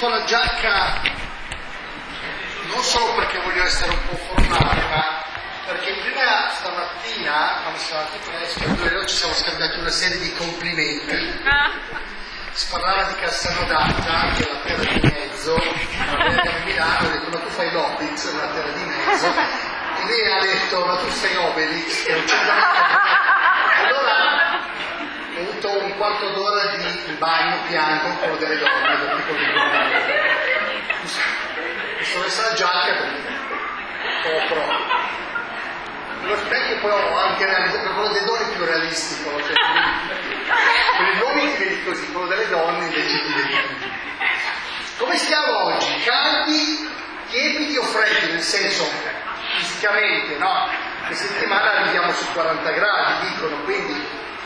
metto la giacca non solo perché voglio essere un po' formale, ma perché prima stamattina, quando siamo andati presto, ci siamo scambiati una serie di complimenti. Si parlava di Castelnodata, che è la terra di mezzo, a Milano, ho detto ma tu fai l'Obelix, è una terra di mezzo, e lei ha detto ma tu sei Obelix, che non c'è da fare. Allora ho avuto un quarto d'ora di bagno bianco, quello delle donne, del tipo di donne. Mi sono messa la giacca copro. Lo specchio poi ho anche realizzato, per quello delle donne è più realistico, cioè, per gli uomini ti vedi così, quello delle donne invece ti vedi così. Come stiamo oggi? Caldi, tiepidi o freddi? Nel senso, fisicamente, no? Questa settimana arriviamo su 40 gradi, dicono, quindi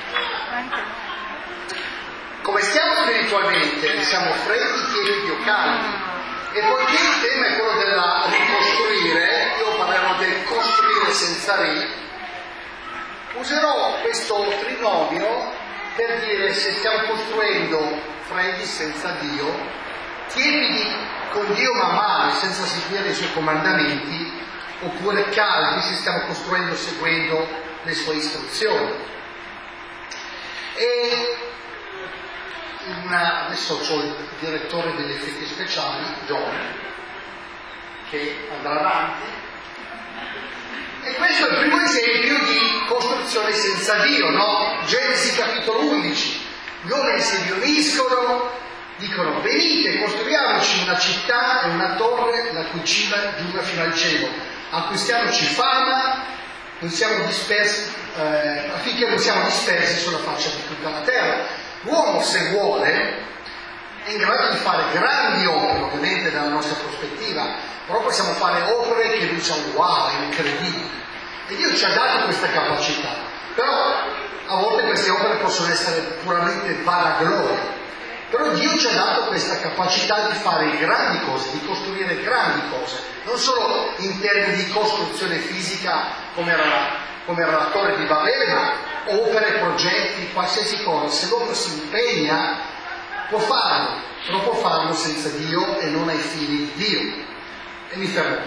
come stiamo spiritualmente? Siamo freddi, tiepidi o caldi? E poiché il tema è quello della ricostruire, io parlerò del costruire senza userò questo trinomio per dire se stiamo costruendo freddi senza Dio, tiepidi con Dio ma male, senza seguire i suoi comandamenti, oppure caldi se stiamo costruendo seguendo le sue istruzioni. E adesso ho il direttore degli effetti speciali, John, che andrà avanti. E questo è il primo esempio di costruzione senza Dio, no? Genesi capitolo 11. Gli uomini si riuniscono, dicono venite, costruiamoci una città e una torre la cui cima giunga fino al cielo. Acquistiamoci fama, non siamo dispersi, affinché non siamo dispersi sulla faccia di tutta la terra. L'uomo, se vuole, è in grado di fare grandi opere, ovviamente dalla nostra prospettiva, però possiamo fare opere che diciamo wow, è incredibile. E Dio ci ha dato questa capacità, però a volte queste opere possono essere puramente vanagloria. Però Dio ci ha dato questa capacità di fare grandi cose, di costruire grandi cose, non solo in termini di costruzione fisica come era la torre di Babele, ma opere, progetti, qualsiasi cosa. Se l'uomo si impegna può farlo, però può farlo senza Dio e non ai fini di Dio. E mi fermo.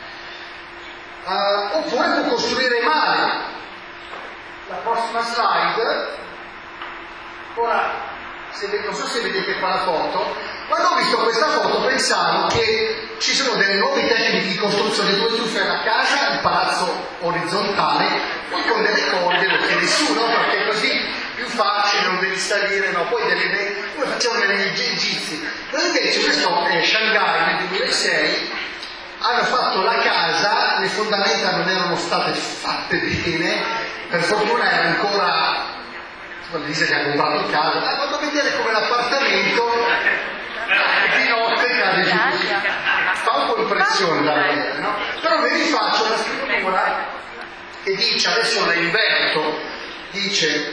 Oppure può costruire male. La prossima slide. Ora, non so se vedete qua la foto, quando ho visto questa foto pensavo che ci sono delle nuove tecniche di costruzione dove tu fai la casa, il palazzo orizzontale, poi con delle corde lo tieni su, no? Perché così più facile, non devi salire, no? Poi come facevano negli egizi. Ma invece questo è Shanghai nel 2006, hanno fatto la casa, le fondamenta non erano state fatte bene, per fortuna era ancora dice che ha comprato casa, ma quando vedere come l'appartamento di notte cade giù, fa un po' impressione da vedere, no? Però vi rifaccio una scrittura che dice, adesso la inverto, dice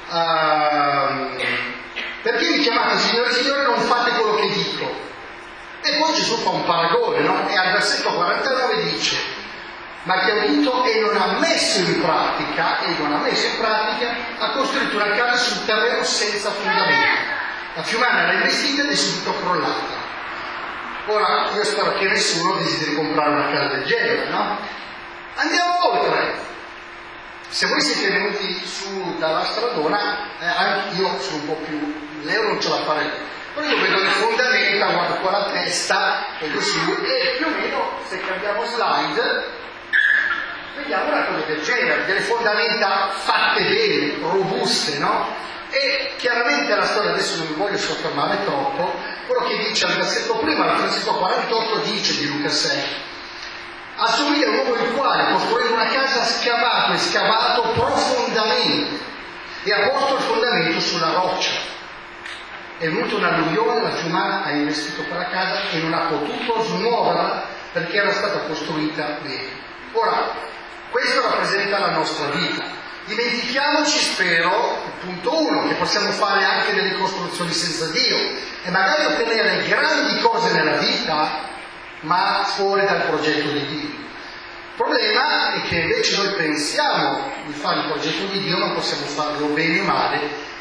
perché mi chiamate Signore, Signore, non fate quello che dico. E poi Gesù fa un paragone, no? E al versetto 49 dice ma che ha udito e non ha messo in pratica, ha costruito una casa sul terreno senza fondamento. La fiumana era investita ed è subito crollata. Ora, io spero che nessuno desideri comprare una casa del genere, no? Andiamo oltre. Se voi siete venuti su dalla stradona, anche io sono un po' più, l'euro non ce la farei. Però io vedo le fondamenta, guardo qua la testa, vedo su, e più o meno, se cambiamo slide, vediamo una cosa del genere, delle fondamenta fatte bene, robuste, no? E chiaramente la storia, adesso non mi voglio soffermare troppo, quello che dice al versetto prima, al versetto 48 dice di Luca 6, assomiglia a un uomo il quale, costruendo una casa, ha scavato profondamente e ha posto il fondamento sulla roccia. È venuta un'alluvione, la fiumana ha investito quella casa e non ha potuto smuoverla perché era stata costruita bene. Ora, questo rappresenta la nostra vita. Dimentichiamoci, spero, punto 1, che possiamo fare anche delle costruzioni senza Dio e magari ottenere grandi cose nella vita, ma fuori dal progetto di Dio. Il problema è che invece noi pensiamo di fare il progetto di Dio, ma possiamo farlo bene o male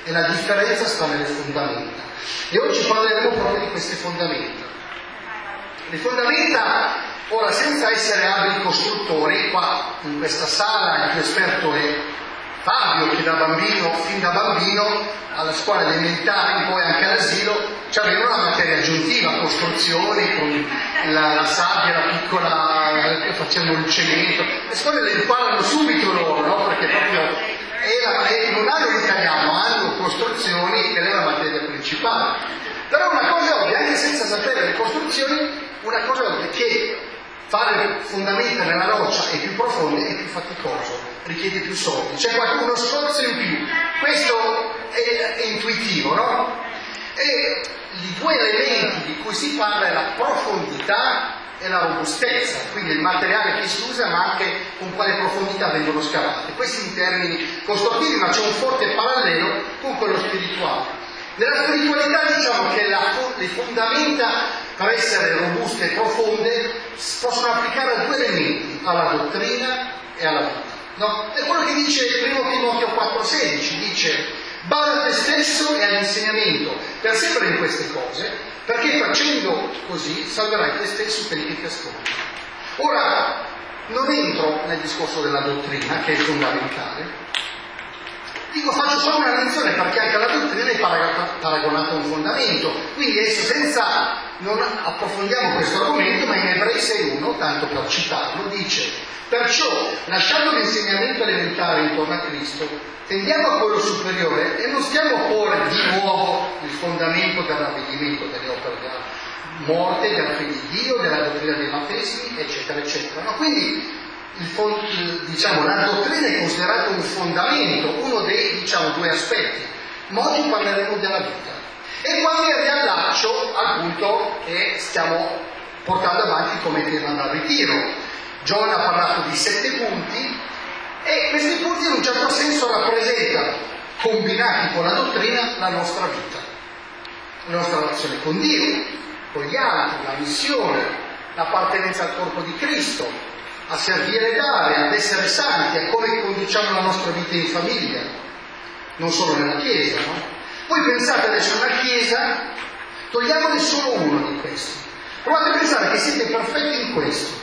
e la differenza sta nelle fondamenta. E oggi parleremo proprio di queste fondamenta. Le fondamenta, ora senza essere abili costruttori, qua in questa sala il più esperto è Fabio, che fin da bambino, alla scuola elementare, poi anche all'asilo, aveva una materia aggiuntiva, costruzioni, con la sabbia, la piccola, facevano il cemento. Le scuole le imparano subito loro, no? Perché proprio non hanno l'italiano, hanno costruzioni, che è la materia principale. Però una cosa ovvia, anche senza sapere le costruzioni, una cosa ovvia è che fare fondamenta nella roccia è più profondo e più faticoso, richiede più soldi, c'è uno sforzo in più. Questo è intuitivo, no? E i due elementi di cui si parla è la profondità e la robustezza, quindi il materiale che si usa, ma anche con quale profondità vengono scavate. Questi in termini costruttivi, ma c'è un forte parallelo con quello spirituale. Nella spiritualità diciamo che le fondamenta, per essere robuste e profonde, possono applicare a due elementi, alla dottrina e alla vita. No? È quello che dice 1 Timoteo 4,16, dice: bada a te stesso e all'insegnamento, persevera in queste cose, perché facendo così salverai te stesso e quelli che ti ascoltano. Ora, non entro nel discorso della dottrina, che è fondamentale. Faccio solo una menzione perché anche la dottrina è paragonata a un fondamento, quindi adesso non approfondiamo questo argomento, ma in Ebrei 6,1, tanto per citarlo, dice: perciò, lasciando l'insegnamento elementare intorno a Cristo, tendiamo a quello superiore e non stiamo a porre di nuovo il fondamento del ravvedimento delle opere della morte, della fede di Dio, della dottrina dei battesimi, eccetera, eccetera. No? Quindi la dottrina è considerata un fondamento, uno dei due aspetti, ma oggi parleremo della vita. E qua mi riallaccio al punto che stiamo portando avanti come tema da ritiro. John ha parlato di 7 punti e questi punti in un certo senso rappresentano, combinati con la dottrina, la nostra vita, la nostra relazione con Dio, con gli altri, la missione, l'appartenenza al corpo di Cristo, a servire e dare, ad essere santi, a come conduciamo la nostra vita in famiglia, non solo nella Chiesa, no? Voi pensate adesso alla Chiesa, togliamone solo uno di questi. Provate a pensare che siete perfetti in questo.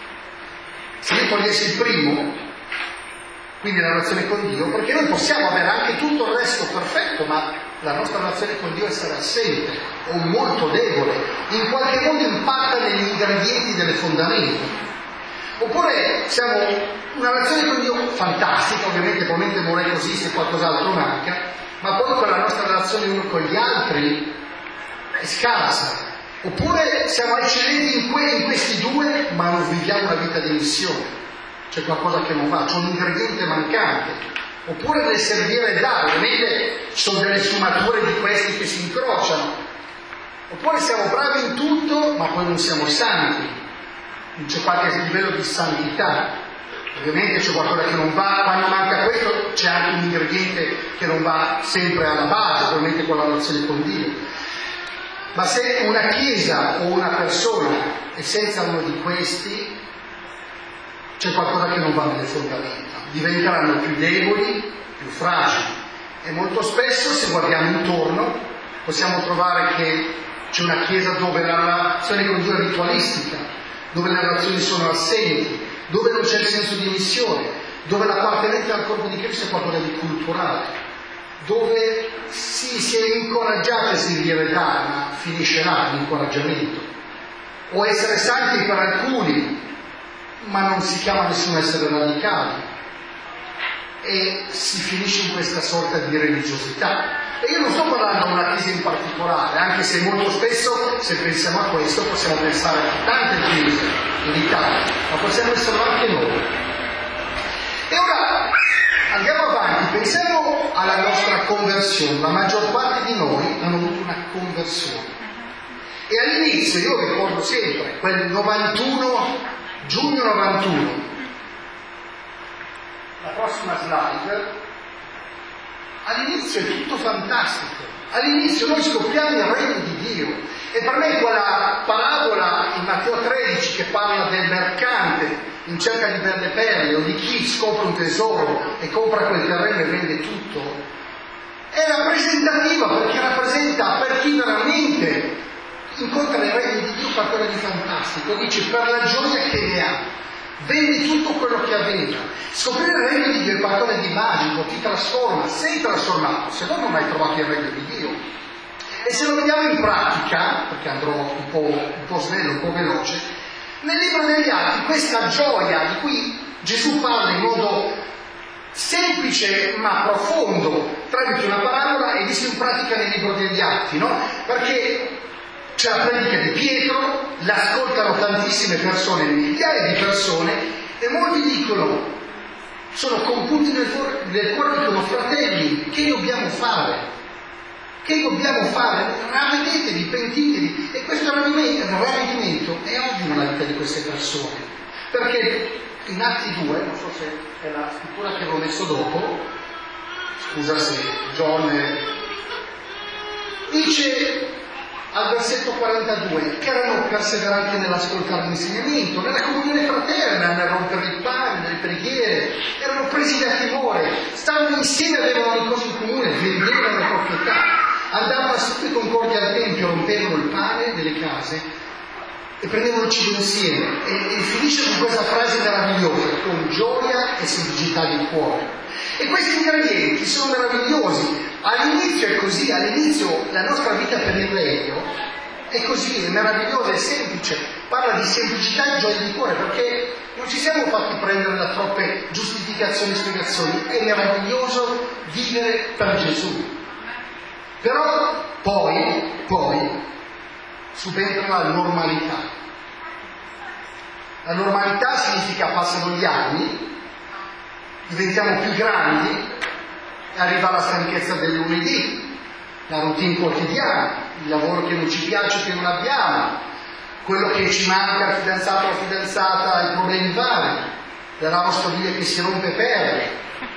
Se io togliessi il primo, quindi la relazione con Dio, perché noi possiamo avere anche tutto il resto perfetto, ma la nostra relazione con Dio essere assente o molto debole, in qualche modo impatta negli ingredienti delle fondamenta. Oppure siamo una relazione con Dio fantastica, ovviamente probabilmente vorrei così se qualcos'altro manca, ma poi con la nostra relazione uno con gli altri è scarsa. Oppure siamo eccellenti in questi due, ma non viviamo una vita di missione, c'è qualcosa che non va, c'è un ingrediente mancante. Oppure nel servire e dare, ovviamente ci sono delle sfumature di questi che si incrociano. Oppure siamo bravi in tutto, ma poi non siamo santi. Non c'è qualche livello di santità, ovviamente c'è qualcosa che non va, quando manca questo c'è anche un ingrediente che non va sempre alla base, ovviamente con la relazione con Dio. Ma se una chiesa o una persona è senza uno di questi, c'è qualcosa che non va nelle fondamenta, diventeranno più deboli, più fragili. E molto spesso, se guardiamo intorno, possiamo trovare che c'è una chiesa dove la relazione con Dio è ritualistica, dove le relazioni sono assenti, dove non c'è il senso di missione, dove l'appartenenza al corpo di Cristo è qualcosa di culturale, dove si è incoraggiati a servire dare, ma finisce là l'incoraggiamento. O essere santi per alcuni, ma non si chiama nessuno essere radicali. E si finisce in questa sorta di religiosità. E io non sto parlando di una chiesa in particolare, anche se molto spesso, se pensiamo a questo, possiamo pensare a tante chiese in Italia, ma possiamo esserlo anche noi. E ora andiamo avanti, pensiamo alla nostra conversione. La maggior parte di noi hanno avuto una conversione. E all'inizio, io ricordo sempre, quel 91, giugno 91, la prossima slide. All'inizio è tutto fantastico, all'inizio noi scopriamo il regno di Dio e per me quella parabola in Matteo 13 che parla del mercante in cerca di belle perle o di chi scopre un tesoro e compra quel terreno e vende tutto È rappresentativa perché rappresenta per chi veramente incontra le regole di Dio qualcosa di fantastico. Dice: per la gioia che ne ha, vedi tutto quello che aveva. Scoprire il regno di Dio è qualcosa di magico, ti trasforma, sei trasformato, se no non hai trovato il regno di Dio. E se lo vediamo in pratica, perché andrò un po' snello, un po' veloce, nel libro degli Atti questa gioia di cui Gesù parla in modo semplice ma profondo tramite una parabola è vista in pratica nel libro degli Atti, no? Perché c'è la predica di Pietro, l'ascoltano tantissime persone, migliaia di persone, e molti dicono, sono compunti nel cuore, dicono: fratelli, che dobbiamo fare? Che dobbiamo fare? Ravvedetevi, pentitevi. E questo ravvedimento è ovvio nella vita di queste persone, perché in Atti 2, non so se è la scrittura che avevo messo dopo, scusa se John dice al versetto 42 che erano perseveranti nell'ascoltare l'insegnamento, nella comunione fraterna, nel rompere il pane, nelle preghiere, erano presi da timore, stavano insieme, avevano le cose in comune, vendevano le proprietà, andavano a tutti concordi al tempio, rompevano il pane nelle case e prendevano il cibo insieme. E finisce con questa frase meravigliosa: con gioia e semplicità di cuore. E questi ingredienti sono meravigliosi. All'inizio è così, all'inizio la nostra vita per il regno è così, è meravigliosa, è semplice, parla di semplicità e gioia di cuore, perché non ci siamo fatti prendere da troppe giustificazioni e spiegazioni. È meraviglioso vivere per Gesù. Però poi subentra la normalità. La normalità significa passano gli anni, diventiamo più grandi, arriva la stanchezza del lunedì, la routine quotidiana, il lavoro che non ci piace, che non abbiamo, quello che ci manca, il fidanzato o la fidanzata, i problemi vari, la lavastoviglie che si rompe e perde,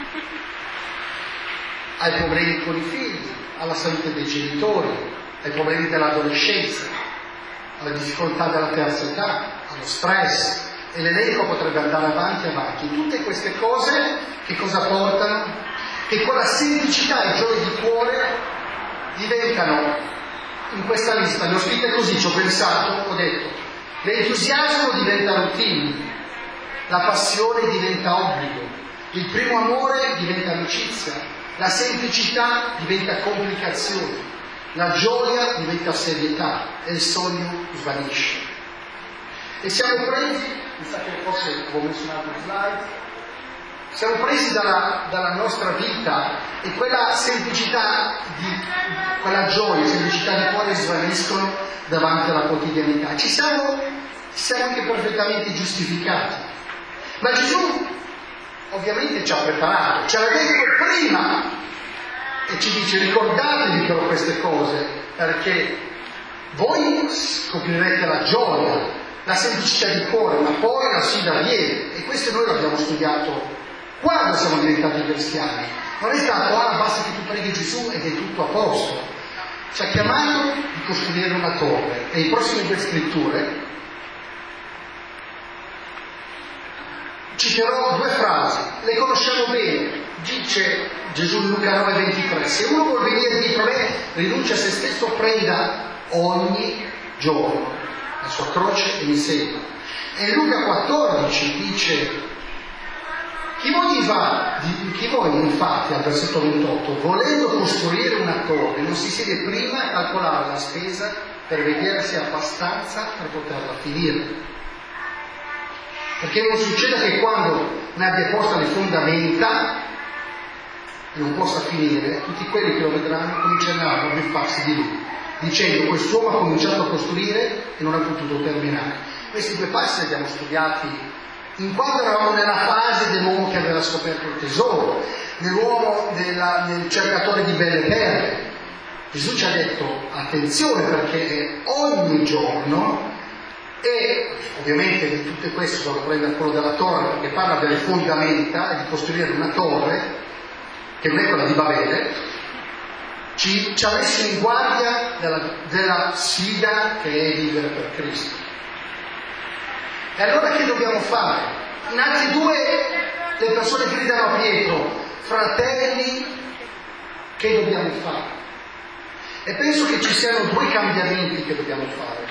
ai problemi con i figli, alla salute dei genitori, ai problemi dell'adolescenza, alle difficoltà della terza età, allo stress, e l'elenco potrebbe andare avanti e avanti. Tutte queste cose che cosa portano? Che con la semplicità e gioia di cuore diventano, in questa lista, le ho scritte così, ci ho pensato, ho detto: l'entusiasmo diventa routine, la passione diventa obbligo, il primo amore diventa amicizia, la semplicità diventa complicazione, la gioia diventa serietà e il sogno svanisce. E siamo presi, mi sa che forse avevo messo un altro slide, siamo presi dalla nostra vita, e quella semplicità, quella gioia, semplicità di cuore svaniscono davanti alla quotidianità. Ci siamo anche perfettamente giustificati. Ma Gesù ovviamente ci ha preparato, ce l'ha detto prima e ci dice: ricordatevi però queste cose, perché voi scoprirete la gioia, la semplicità di cuore, ma poi la sfida viene. E questo noi l'abbiamo studiato quando siamo diventati cristiani. Non è stato: basta che tu preghi Gesù ed è tutto a posto. Ci ha chiamato di costruire una torre, e in prossime due scritture citerò due frasi, le conosciamo bene. Dice Gesù in Luca 9,23: se uno vuol venire dietro me, rinuncia a se stesso, prenda ogni giorno la sua croce e mi segua. E Luca 14 dice: chi voi infatti, al versetto 28, volendo costruire una torre, non si siede prima a calcolare la spesa per vedere se è abbastanza per poterla finire? Perché non succeda che quando ne abbia posta le fondamenta e non possa finire, tutti quelli che lo vedranno cominceranno a beffarsi di lui, dicendo: quest'uomo ha cominciato a costruire e non ha potuto terminare. Questi due passi li abbiamo studiati in quando eravamo nella fase dell'uomo che aveva scoperto il tesoro, nel cercatore di belle perle. Gesù ci ha detto: attenzione, perché ogni giorno. E ovviamente di tutte queste devo prendere quello della torre, perché parla delle fondamenta e di costruire una torre che non è quella di Babele. Ci ha messo in guardia della sfida che è vivere per Cristo. E allora che dobbiamo fare? In Atti 2 le persone gridano a Pietro: fratelli, che dobbiamo fare. E penso che ci siano due cambiamenti che dobbiamo fare.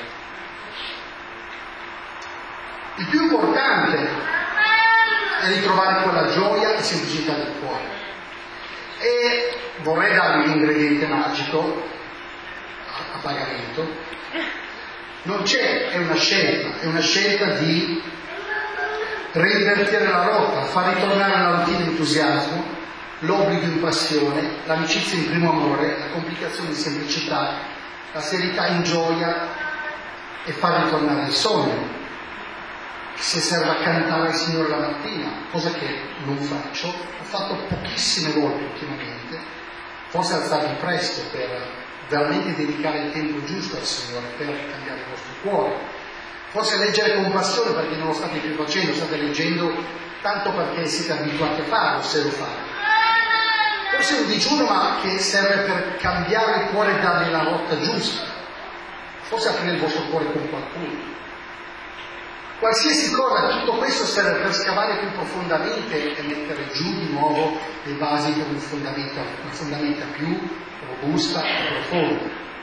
Il più importante è ritrovare quella gioia e semplicità del cuore. E vorrei darvi l'ingrediente magico a pagamento. Non c'è, è una scelta di reinvertire la rotta, far ritornare la routine in entusiasmo, l'obbligo in passione, l'amicizia in primo amore, la complicazione in semplicità, la serietà in gioia e far ritornare il sogno. Se serve a cantare al Signore la mattina, cosa che non faccio, ho fatto pochissime volte ultimamente, forse alzarmi presto per veramente dedicare il tempo giusto al Signore per cambiare il vostro cuore, forse leggere con passione perché non lo state più facendo, state leggendo tanto perché siete abituati a farlo, se lo fate. Forse un digiuno ma che serve per cambiare il cuore e dargli la rotta giusta, forse aprire il vostro cuore con qualcuno. Qualsiasi cosa, tutto questo serve per scavare più profondamente e mettere giù di nuovo le basi per una fondamenta più robusta e profonda.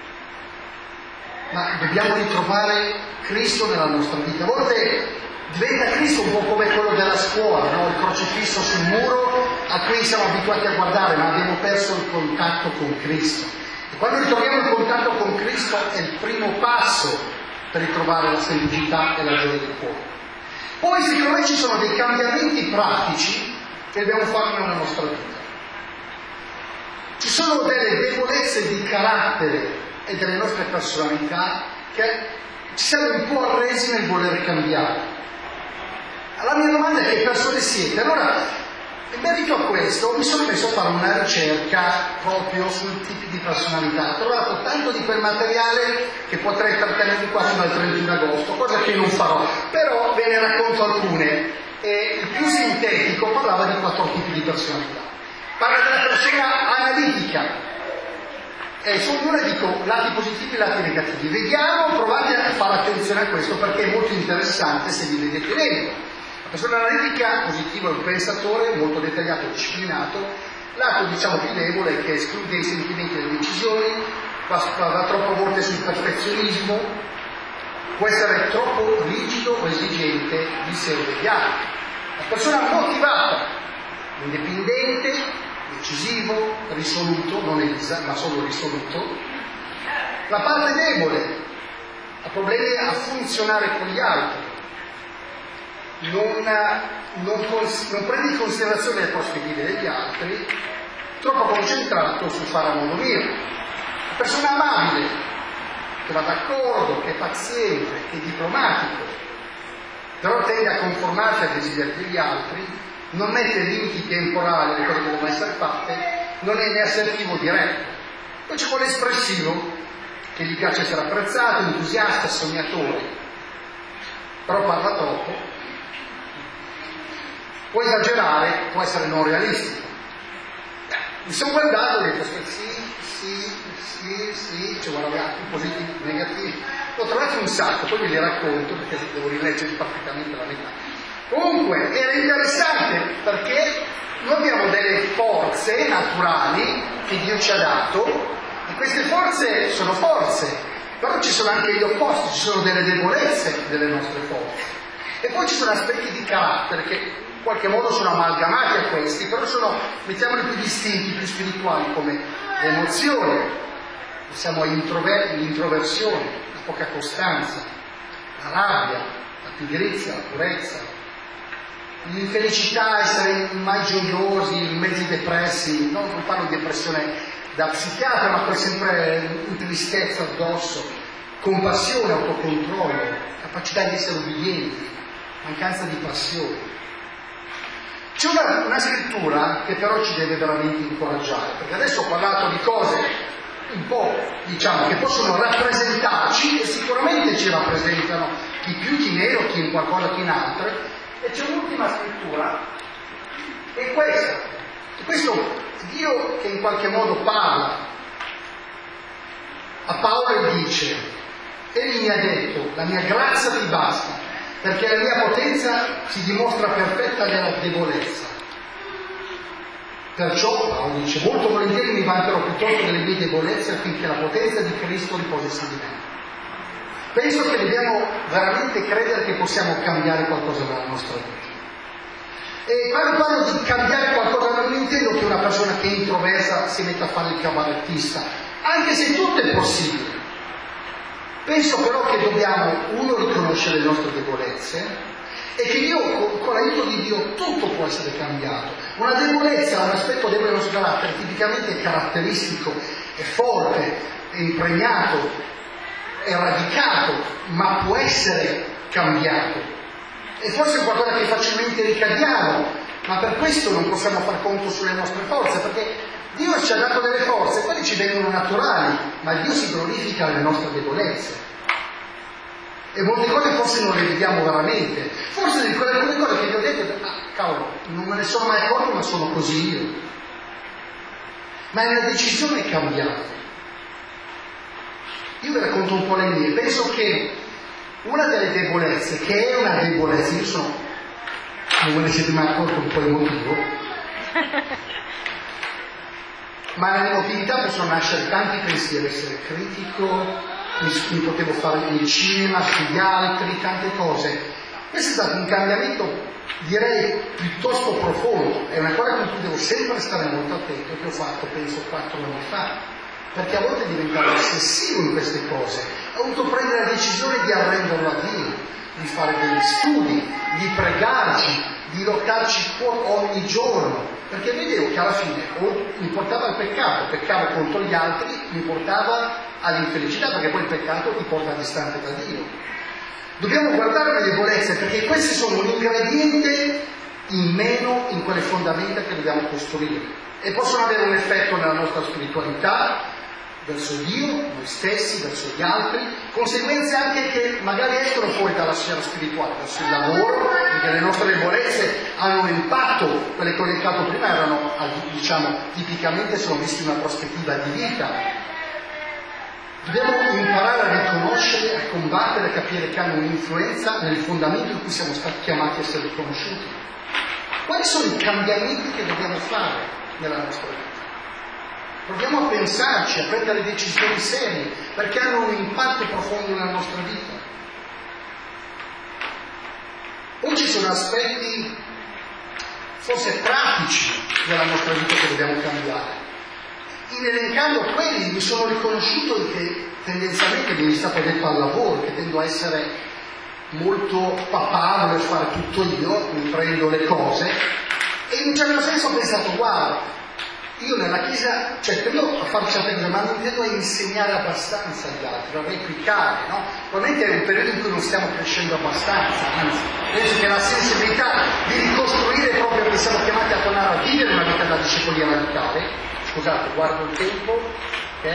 Ma dobbiamo ritrovare Cristo nella nostra vita. A volte diventa Cristo un po' come quello della scuola, no? Il crocifisso sul muro a cui siamo abituati a guardare, ma abbiamo perso il contatto con Cristo. E quando ritroviamo il contatto con Cristo è il primo passo per ritrovare la semplicità e la gioia del cuore. Poi secondo me ci sono dei cambiamenti pratici che dobbiamo fare nella nostra vita. Ci sono delle debolezze di carattere e delle nostre personalità che ci siamo un po' arresi nel voler cambiare. La mia domanda è: che persone siete? Allora, in merito a questo mi sono messo a fare una ricerca proprio sui tipi di personalità. Ho trovato tanto di quel materiale che potrei trattenervi qua fino al 31 agosto, cosa che non farò, però ve ne racconto alcune. E il più sintetico parlava di 4 tipi di personalità. Parla della persona analitica, e su ognuno dico lati positivi e lati negativi. Vediamo, provate a fare attenzione a questo perché è molto interessante se vi vedete bene. La persona analitica positiva è un pensatore molto dettagliato e disciplinato. Lato diciamo più debole è che esclude i sentimenti e le decisioni, va troppo a volte sul perfezionismo, può essere troppo rigido o esigente di sé o degli altri. La persona motivata, indipendente, decisivo, risoluto, non Elisa, ma solo risoluto. La parte debole ha problemi a funzionare con gli altri, non prende in considerazione le prospettive degli altri, troppo concentrato su fare a modo mio. La persona amabile, che va d'accordo, che è paziente, che è diplomatico, però tende a conformarsi ai desideri degli altri, non mette limiti temporali alle cose che devono essere fatte, non è né assertivo diretto. Poi c'è quello espressivo, che gli piace essere apprezzato, entusiasta, sognatore, però parla troppo, può esagerare, può essere non realistico. Mi sono guardato e ho detto sì, cioè guarda, più positivi, negativi. L'ho trovato un sacco, poi ve li racconto perché devo rileggere praticamente la metà. Comunque era interessante perché noi abbiamo delle forze naturali che Dio ci ha dato e queste forze sono forze, però ci sono anche gli opposti, ci sono delle debolezze delle nostre forze. E poi ci sono aspetti di carattere che in qualche modo sono amalgamati a questi, però sono, mettiamoli più distinti, più spirituali, come l'emozione, siamo l'introversione, la poca costanza, la rabbia, la pigrizia, la purezza, l'infelicità, essere mai gioiosi, mezzi depressi, non parlo di depressione da psichiatra, ma poi sempre in tristezza addosso, compassione, autocontrollo, capacità di essere ubbidienti, mancanza di passione. C'è una scrittura che però ci deve veramente incoraggiare, perché adesso ho parlato di cose un po', diciamo, che possono rappresentarci e sicuramente ci rappresentano, chi più, chi meno, chi in qualcosa, chi in altre, e c'è un'ultima scrittura, e questa. E questo Dio che in qualche modo parla a Paolo e dice: egli mi ha detto, la mia grazia ti basta, perché la mia potenza si dimostra perfetta nella debolezza. Perciò Paolo dice: molto volentieri mi vanterò piuttosto delle mie debolezze affinché la potenza di Cristo riposi su di me. Penso che dobbiamo veramente credere che possiamo cambiare qualcosa nella nostra vita. E quando parlo di cambiare qualcosa non intendo che una persona che è introversa si metta a fare il cabarettista, anche se tutto è possibile. Penso però che dobbiamo, uno, riconoscere le nostre debolezze, e che Dio, con l'aiuto di Dio, tutto può essere cambiato. Una debolezza, un aspetto debole del nostro carattere, tipicamente caratteristico, è forte, è impregnato, è radicato, ma può essere cambiato. E forse è qualcosa che facilmente ricadiamo, ma per questo non possiamo far conto sulle nostre forze, perché Dio ci ha dato delle forze, quelle ci vengono naturali, ma Dio si glorifica nelle nostre debolezze. E molte cose forse non le vediamo veramente. Forse di quelle alcune cose che vi ho detto, cavolo, non me ne sono mai accorto, ma sono così io. Ma è una decisione cambiata. Io vi racconto un po' le mie. Penso che una delle debolezze, che è una debolezza, non me ne siete mai accorto un po' il motivo, ma nell'emotività possono nascere tanti pensieri, essere critico, mi potevo fare il cinema sugli altri, tante cose. Questo è stato un cambiamento, direi, piuttosto profondo. È una cosa con cui devo sempre stare molto attento, che ho fatto, penso, 4 anni fa, perché a volte diventavo ossessivo in queste cose. Ho dovuto prendere la decisione di arrenderlo a Dio, di fare degli studi, di pregarci, di lottarci ogni giorno, perché vedevo che alla fine mi portava al peccato, peccavo contro gli altri, mi portava all'infelicità, perché poi il peccato ti porta distante da Dio. Dobbiamo guardare le debolezze, perché queste sono un ingrediente in meno in quelle fondamenta che dobbiamo costruire, e possono avere un effetto nella nostra spiritualità, verso Dio, noi stessi, verso gli altri, conseguenze anche che magari escono fuori dalla sfera spirituale, verso il lavoro, perché le nostre debolezze hanno un impatto. Quelle che ho elencato prima erano, diciamo, tipicamente sono viste in una prospettiva di vita. Dobbiamo imparare a riconoscere, a combattere, a capire che hanno un'influenza nel fondamento in cui siamo stati chiamati a essere riconosciuti. Quali sono i cambiamenti che dobbiamo fare nella nostra vita? Proviamo a pensarci, a prendere decisioni serie, perché hanno un impatto profondo nella nostra vita. Poi ci sono aspetti forse pratici della nostra vita che dobbiamo cambiare. In elencando quelli mi sono riconosciuto che tendenzialmente mi è stato detto al lavoro, che tendo a essere molto papabile, a fare tutto io, mi prendo le cose, e in un certo senso ho pensato, guarda, io nella Chiesa, tendo a fare certe cose, ma non tendo a insegnare abbastanza agli altri, a replicare, no? Probabilmente è un periodo in cui non stiamo crescendo abbastanza, anzi, penso che la sensibilità di ricostruire proprio che siamo chiamati a tornare a vivere una vita da discepolia radicale. Scusate, guardo il tempo, ok?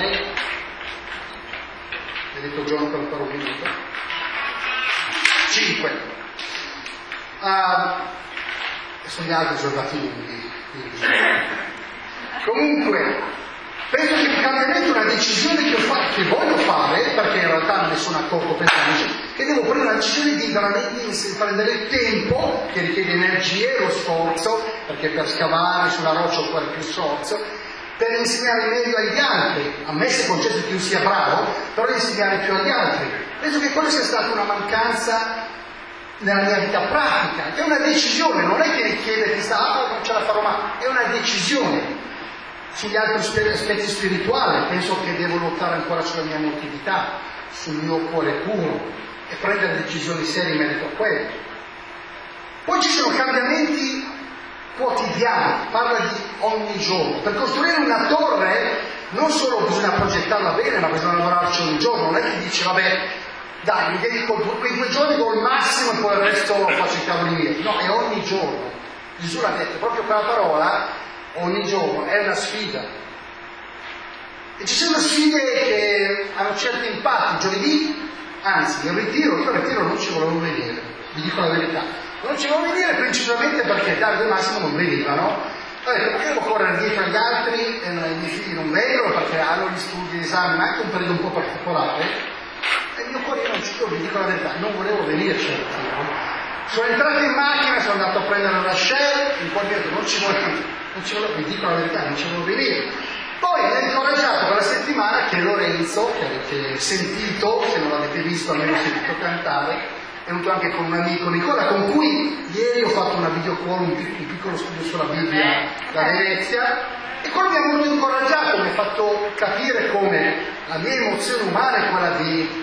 Mi ha detto Jonathan per un minuto. 5. Sono gli altri sono dati lunghi. Comunque, penso che il cambiamento è una decisione che voglio fare, perché in realtà me ne sono accorto pensandoci, che devo prendere la decisione di veramente prendere il tempo, che richiede energie e lo sforzo, perché per scavare sulla roccia occorre più sforzo, per insegnare meglio agli altri. A me se concetto che io sia bravo, però insegnare più agli altri. Penso che quello sia stata una mancanza nella mia vita pratica, che è una decisione, non è che richiede che non ce la farò mai, è una decisione. Sugli altri aspetti spirituali penso che devo lottare ancora sulla mia emotività, sul mio cuore puro, e prendere decisioni serie in merito a quello. Poi ci sono cambiamenti quotidiani, parla di ogni giorno. Per costruire una torre non solo bisogna progettarla bene, ma bisogna lavorarci ogni giorno. Non è che dice, vabbè, dai, mi dedico quei 2 giorni do il massimo e poi il resto lo faccio i cavoli miei. No, è ogni giorno. Gesù l'ha detto, proprio quella parola, ogni giorno, è una sfida. E ci sono sfide che hanno certi impatti. Giovedì, anzi, io il ritiro non ci volevo venire, vi dico la verità. Non ci volevo venire principalmente perché Davide e Massimo non venivano. Ho detto, perché devo correre dietro agli altri e i miei figli non vengono perché hanno gli studi, gli esami, ma anche un periodo un po' particolare. E il mio cuore non ci vi dico la verità, non volevo venirci al ritiro. Sono entrato in macchina, sono andato a prendere una Shell, in qualche detto non ci vi dico la verità, non ci volevo venire. Poi mi ha incoraggiato quella settimana che Lorenzo, che avete sentito, se non l'avete visto almeno sentito cantare, è venuto anche con un amico Nicola, con cui ieri ho fatto una video call, un piccolo studio sulla Bibbia da Venezia, e quello mi ha molto incoraggiato, mi ha fatto capire come la mia emozione umana è quella di...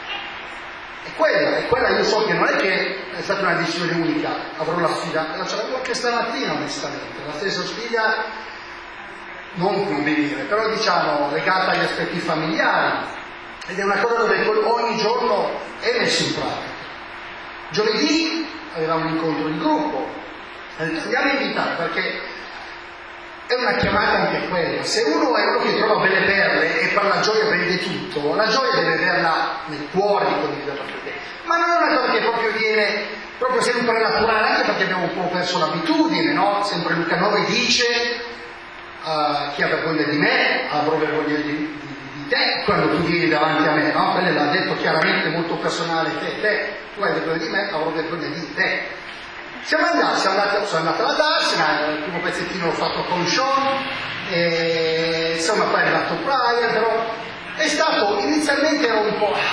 è quella, io so che non è che è stata una decisione unica, avrò la sfida, ce l'avevo anche stamattina onestamente, la stessa sfida non convenire, però diciamo legata agli aspetti familiari, ed è una cosa dove ogni giorno è messo in pratica. Giovedì avevamo un incontro di gruppo, andiamo a invitare perché è una chiamata anche quella. Se uno è uno che trova belle perle e per la gioia vende tutto, la gioia deve averla nel cuore di condividerla con te. Ma non è una cosa che proprio viene proprio sempre naturale, anche perché abbiamo un po' perso l'abitudine, no? Sempre Luca 9 dice chi ha vergogna di me avrò vergogna di te quando tu vieni davanti a me, no? Quello l'ha detto chiaramente, molto personale, te, tu hai vergogna di me, avrò vergogna di te. Sono andato alla Darsena, il primo pezzettino l'ho fatto con Sean, insomma poi è arrivato Brian, però è stato, inizialmente ero un po'...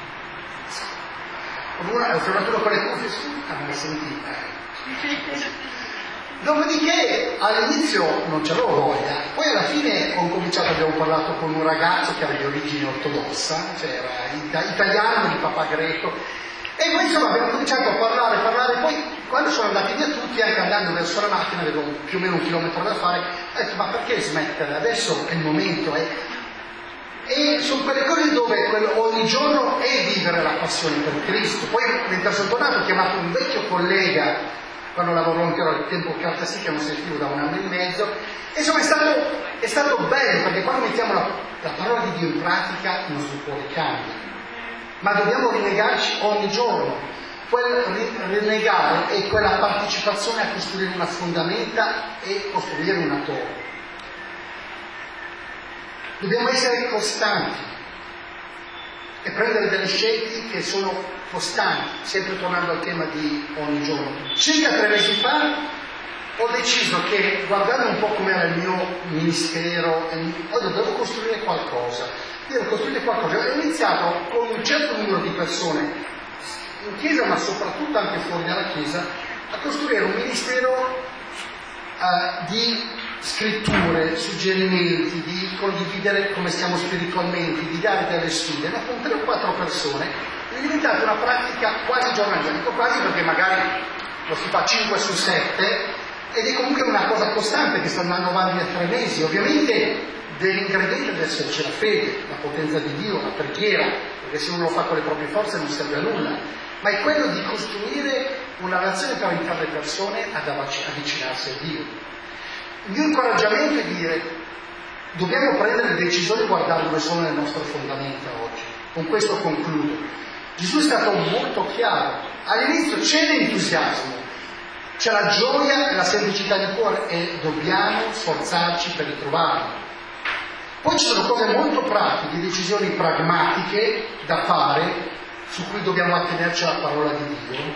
ho fermato con le cuffie, non mi sentite. Dopodiché all'inizio non c'avevo voglia, poi alla fine ho cominciato, abbiamo parlato con un ragazzo che era di origine ortodossa, cioè era italiano, di papà greco, e poi insomma abbiamo cominciato a parlare, poi quando sono andati via tutti, anche andando verso la macchina, avevo più o meno 1 chilometro da fare, ho detto ma perché smettere? Adesso è il momento, E sono quelle cose dove ogni giorno è vivere la passione per Cristo. Poi mentre sono tornato ho chiamato un vecchio collega, quando lavorò ancora al tempo carta sì, che non sentivo da 1 anno e mezzo, e insomma è stato bello, perché quando mettiamo la parola di Dio in pratica il nostro cuore cambia. Ma dobbiamo rinnegarci ogni giorno. Quel rinnegare è quella partecipazione a costruire una fondamenta e costruire una torre. Dobbiamo essere costanti e prendere delle scelte che sono costanti, sempre tornando al tema di ogni giorno. Circa 3 mesi fa ho deciso che, guardando un po' come era il mio ministero, dovevo costruire qualcosa. Ho iniziato con un certo numero di persone in chiesa, ma soprattutto anche fuori dalla chiesa, a costruire un ministero di scritture, suggerimenti, di condividere come stiamo spiritualmente, di dare delle sfide, ma con 3 o 4 persone è diventata una pratica quasi giornaliera. Dico quasi perché magari lo si fa 5 su 7 ed è comunque una cosa costante che sta andando avanti da 3 mesi. Ovviamente dell'ingrediente deve esserci la fede, la potenza di Dio, la preghiera, perché se uno lo fa con le proprie forze non serve a nulla, ma è quello di costruire una relazione per aiutare le persone ad avvicinarsi a Dio. Il mio incoraggiamento è dire: dobbiamo prendere decisioni e guardare dove sono le nostre fondamenta oggi. Con questo concludo. Gesù è stato molto chiaro. All'inizio c'è l'entusiasmo, c'è la gioia e la semplicità di cuore e dobbiamo sforzarci per ritrovarli. Poi ci sono cose molto pratiche, decisioni pragmatiche da fare, su cui dobbiamo attenerci alla parola di Dio,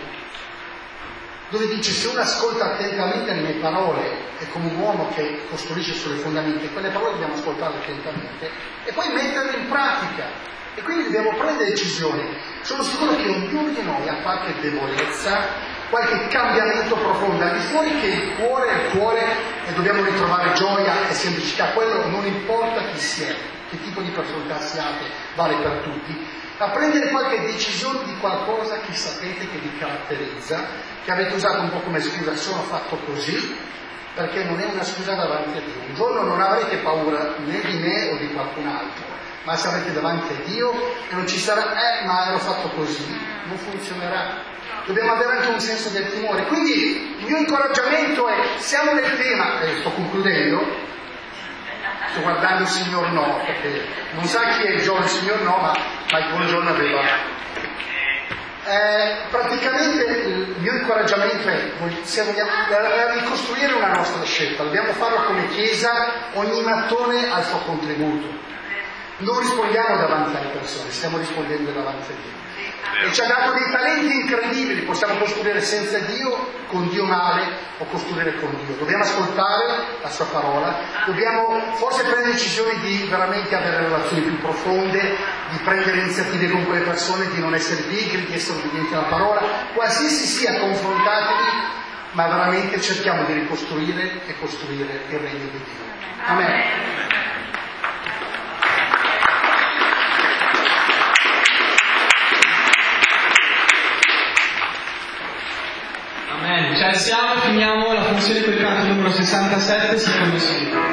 dove dice: se uno ascolta attentamente le mie parole, è come un uomo che costruisce sulle fondamenta, quelle parole dobbiamo ascoltarle attentamente e poi metterle in pratica, e quindi dobbiamo prendere decisioni. Sono sicuro che ognuno di noi ha qualche debolezza, qualche cambiamento profondo, al di fuori che il cuore, e dobbiamo ritrovare gioia e semplicità. Quello non importa chi siete, che tipo di personalità siate, vale per tutti, a prendere qualche decisione di qualcosa che sapete che vi caratterizza, che avete usato un po' come scusa: sono fatto così, perché non è una scusa davanti a Dio. Un giorno non avrete paura né di me o di qualcun altro, ma sarete davanti a Dio e non ci sarà ma ero fatto così, non funzionerà. Dobbiamo avere anche un senso del timore. Quindi il mio incoraggiamento è: siamo nel tema, e sto concludendo, sto guardando il signor No, perché non sa chi è il giorno signor No, ma il buongiorno aveva. Praticamente il mio incoraggiamento è: se vogliamo ricostruire una nostra scelta, dobbiamo farlo come Chiesa, ogni mattone ha il suo contributo. Non rispondiamo davanti alle persone, stiamo rispondendo davanti a Dio. e ci ha dato dei talenti incredibili. Possiamo costruire senza Dio, con Dio male, o costruire con Dio. Dobbiamo ascoltare la sua parola, dobbiamo forse prendere decisioni di veramente avere relazioni più profonde, di prendere iniziative con quelle persone, di non essere pigri, di essere obbedienti alla parola, qualsiasi sia, confrontatevi, ma veramente cerchiamo di ricostruire e costruire il regno di Dio. Amen. Amen. Ci alziamo e finiamo la funzione col canto numero 67, secondo sentito.